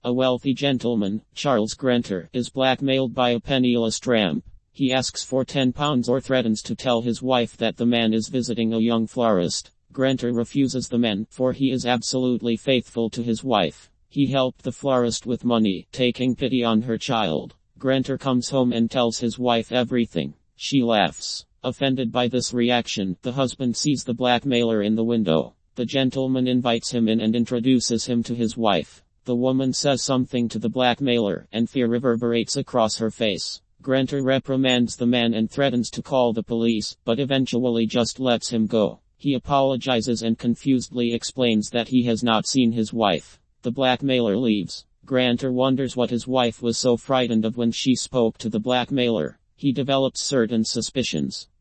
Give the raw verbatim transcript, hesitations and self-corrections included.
A wealthy gentleman, Charles Granter, is blackmailed by a penniless tramp. He asks for ten pounds or threatens to tell his wife that the man is visiting a young florist. Granter refuses the man, for he is absolutely faithful to his wife. He helped the florist with money, taking pity on her child. Granter comes home and tells his wife everything. She laughs. Offended by this reaction, the husband sees the blackmailer in the window. The gentleman invites him in and introduces him to his wife. The woman says something to the blackmailer, and fear reverberates across her face. Granter reprimands the man and threatens to call the police, but eventually just lets him go. He apologizes and confusedly explains that he has not seen his wife. The blackmailer leaves. Granter wonders what his wife was so frightened of when she spoke to the blackmailer. He develops certain suspicions.